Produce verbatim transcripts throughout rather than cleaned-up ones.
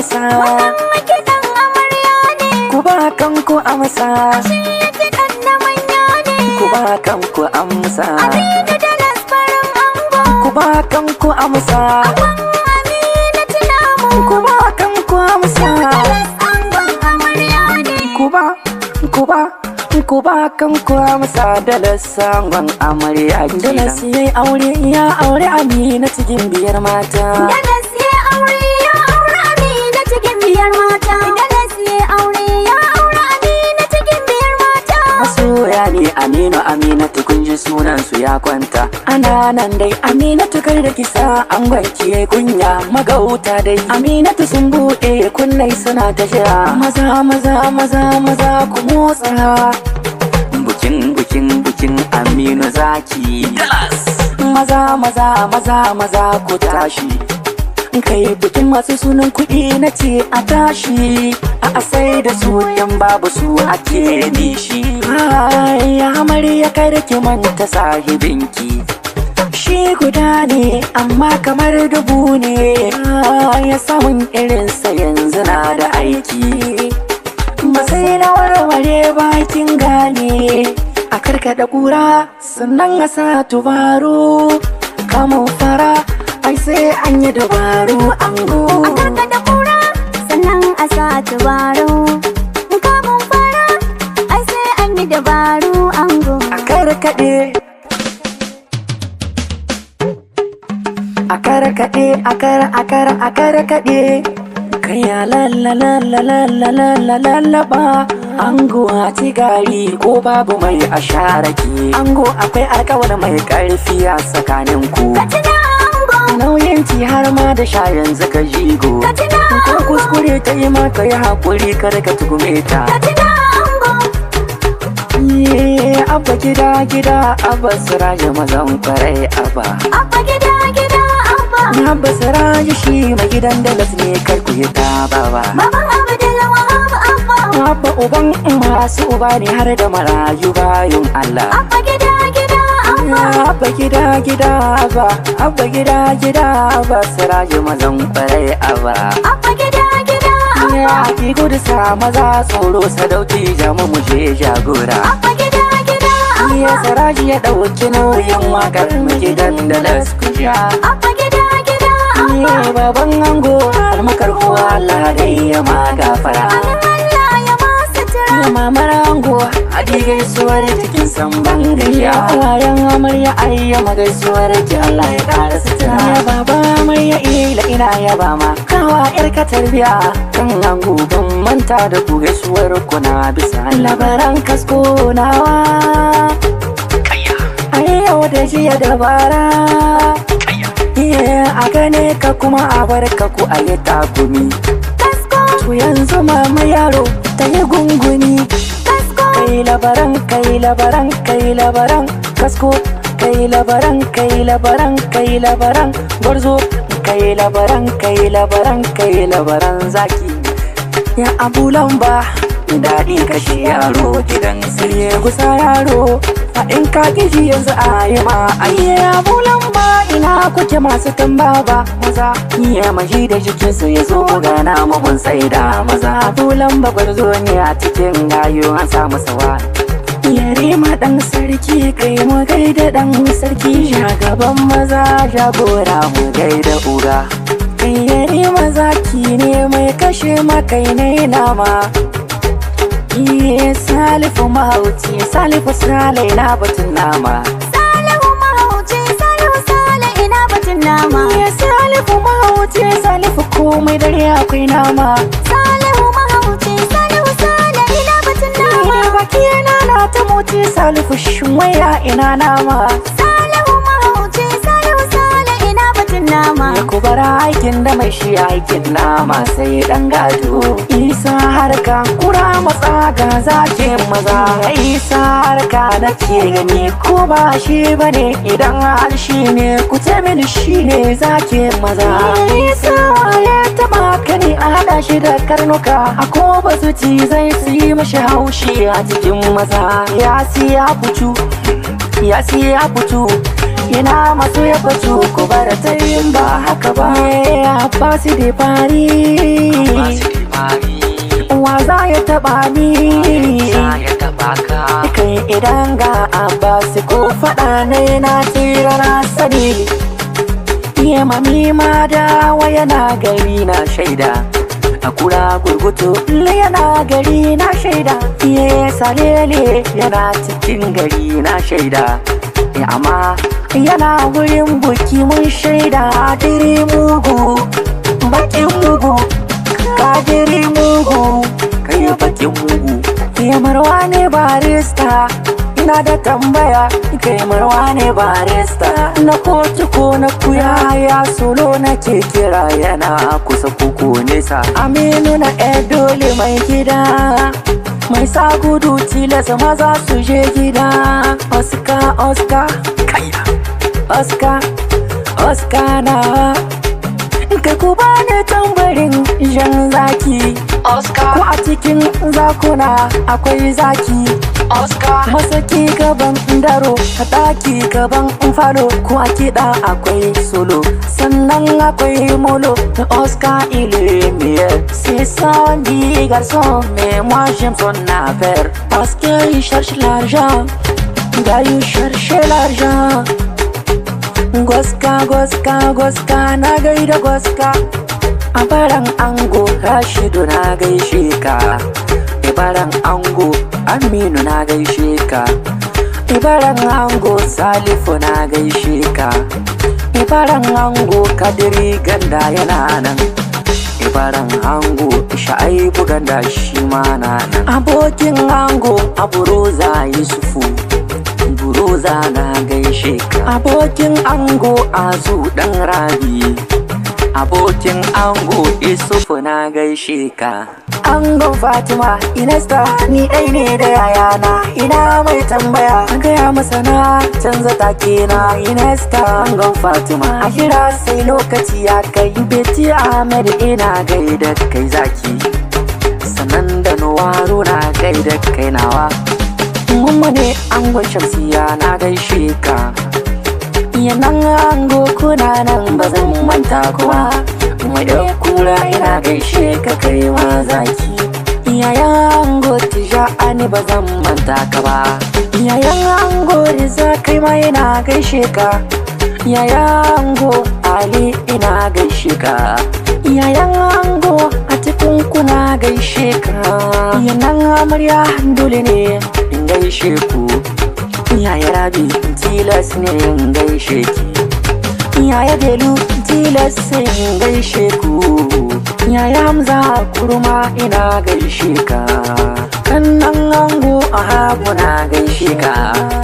amsa. Wannan makiɗan amarya ne. Ku ba kanku amsa. Shi kiɗan na manya ne. Ku ba kanku amsa. Aminu da lasfarin ango. Ku ba kanku amsa. Angon Aminatu namu. Ku ba kanku amsa. Dalas angon amarya ne. Ku ba, ku ba, ku ba kanku amsa. Dalas angon amarya kenan. Dalas yayi aure ya aure Aminatu gimbiyar mata. Dalas ya aure ya aure Aminatu gimbiyar mata. Dalas ya aure ya aure Aminatu gimbiyar mata. Masoya ne Aminu Aminatu kun ji sunan su ya kwanta. Ana nan dai Aminatu kar da kisa an gwanki kunya magauta dai. Aminatu sun buɗe kunnai suna ta jira. Maza maza maza maza ku motsa. Bukin bukin bukin Aminu zaki. Dalas. Maza maza maza maza ku tashi. Kai bikin masu sunan kuɗi na ce a tashi. A sai da su yan babu su ake nishi. Ai amarya kar ki manta sahibinki. Shi guda ne amma kamar dubu ne. Ya samun irinsa yanzu na da aiki. Masai na warware bakin gane. A karkada kura sannan a sa tubaro. Kamun fara ai sai an yi dabaru ango. A karkada kura sannan a sa tubaro. Kamun fara ai sai an yi dabaru ango. A karkade a karkade a kar a kar a karkade. Kaya lalla lalla lalla lalla lallaba. Ango a ci gari ko babu mai a sharaki. Ango akwai alkawar mai karfi a tsakanin ku. Katina ango. Nauyin ci har ma da sha yanzu ka jigo. Katina Ko kuskure ta yi maka yi haƙuri kar ka tugume ta. Katina ango. Iye abba gida gida abba siraje mazan kwarai abba. Abba gida gida abba. Abba siraje shi mai gidan Dalas ne kar ku yi ta baba. Baban Abdul Wahab abba. Abba uban masu uba ne har da marayu bayan Allah. Abba gida gida abba. Abba gida gida abba. Abba gida gida abba siraje mazan kwarai abba. Abba gida gida abba. Ya ki gudu sa maza tsoro sadauki jama mu je jagora. Abba gida gida abba. Ya siraji ya ɗauki nauyin wakar mu gidan Dalas kuja. Abba gida gida abba. Ni baban ango har makarhuwa Allah dai ya ma gafara. Allah ya masu tura. Ya mamar ango hadi gaisuwar cikin samban gayya. Wayan amarya ayyama gaisuwar ki Allah ya ƙara sutura. Ya baba amarya ila ina ya ba ma. Kawa yar ka tarbiya kan ango ban manta da ku gaisuwar ku na bisa labaran kasko nawa. Ayyau da jiya dabara. A gane ka kuma a bar ka ku a yi takumi. Kasko. To yanzu mama yaro ta yi gunguni. Kasko. Kai labaran kai labaran kai labaran kasko. Kai labaran kai labaran kai labaran gwarzo. Kai labaran kai labaran kai labaran zaki. Ya abu lamba daɗi kashe yaro gidan sirye gusa yaro. Faɗin ka gishi yanzu a yi ma ayye abu lamba. Ina kuke masu tambaba maza. Iya maji da jikinsu ya zo gana mahun sai da maza. Bulan bagwar zo ne a cikin gayo an samu sawa. Yarima ɗan sarki kai mu gaida ɗan sarki. Shagaban maza jagora mu gaida uga. Kai yarima zaki ne mai kashe makai na nama. Iye Salifu mahauci Salifu sale na batun nama. Salihu mahauci Salihu sale ina batun nama. Iye Salifu mahauci Salifu komai dare akwai nama. Salihu mahauci Salihu sale ina batun nama. Iye baki yana na ta moti Salifu shin waya ina nama. Salihu mahauci Salihu sale ina batun nama. Ya kubara aikin da mai shi aikin nama sai dan gado. Isa harka kura matsa ga zaje maza. Isa harka na ke gani ko ba shi bane idan har shi ne ku ce mini shi ne zake maza. Isa ya taba kani a hada shi da karnuka a ko ba su ci zai su yi mashi haushi a cikin maza. Ya siya bucu ya siya bucu yana masu ya bacu ku bar ta yin ba haka ba. Abbas da fari wa za ya taba ni kai idan ga Abbas ko faɗa ne na tira na sani. Iya mami ma da yana gari na shaida, a kura gurgutu yana gari na shaida. Iya salele yana cikin gari na shaida, amma yana wurin buki mun shaida. Diri mugu bakin mugu, kadiri mugu kai bakin mugu. Iya marwa ne barista, ina da tambaya kai marwa ne barista. Na kotu ko na kuya ya solo nake kira, yana kusa kuku nesa. Aminu na Edole mai gida, mai sa gudu tilas maza su je gida. Oscar Oscar kaya Oscar Oscar na kai ku bani tambarin jan zaki Oscar. Ko a cikin zakuna akwai zaki Oscar. Masaki gaban daro, ka daki gaban falo. Ko a kiɗa akwai solo, sannan akwai molo. Oscar il est meilleur, c'est ça dit garçon. Mais moi j'aime son affaire, parce qu'il cherche l'argent. Gars you cherche l'argent. Goska goska goska na gaida goska. Abaran ango Rashidu na gaishe ka. Ibaran ango Aminu na gaishe ka. Ibaran ango Salifu na gaishe ka. Ibaran ango Kadiri Ganda yana nan. Ibaran ango Shaibu Ganda shi ma na nan. Abokin ango Aburoza Yusufu, Buroza na gaishe ka. Abokin ango Azu Dan Rabi, abokin ango Isufu na gaishe ka. Angon Fatima Inesta ni ɗai ne da yayana, ina mai tambaya an gaya masa na canza take na Inesta. Angon Fatima a kira sai lokaci ya kai. Beti Ahmed ina gaida kai zaki, sannan da Nuwaru na gaida kai nawa. Mumma ne angon Shamsiya na gaishe ka. Yanan ango kuna nan ba zan manta kuwa. Mai da kura ina gaishe ka kai ma zaki. Yayan ango Tijani ba zan manta ka ba. Yayan ango Riza kai ma ina gaishe ka. Yayan ango Ali ina gaishe ka. Yayan ango a cikin kuna gaishe ka. Yanan amarya dole ne in gaishe ku. Yaya Rabi tilas ne in gaishe ki. Yaya Delu tilas sai in gaishe ku. Yaya Hamza Kurma ina gaishe ka. Kannan ango Ahabu na gaishe ka.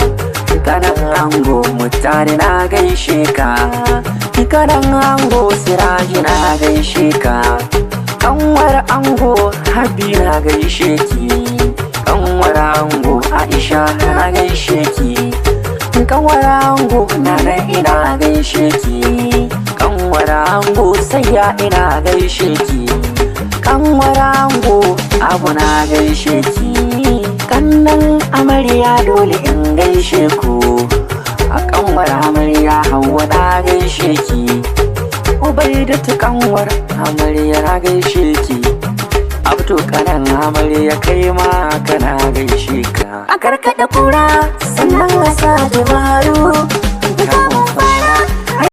Kanan ango Mutare na gaishe ka. Kanan ango Siraji na gaishe ka. Kanwar ango Habi na gaishe ki. Kanwar ango Aisha na gaishe ki. Kanwar ango Nana ina gaishe ki. Kanwar ango Sayya ina gaishe ki. Kanwar ango Abu na gaishe ki. Kannan amarya dole in gaishe ku. A kanwar amarya Hauwa na gaishe ki. Ubaidatu kanwar amarya na gaishe ki. Abdu kanan amarya kai ma kana gaishe ka. A karkada kura sannan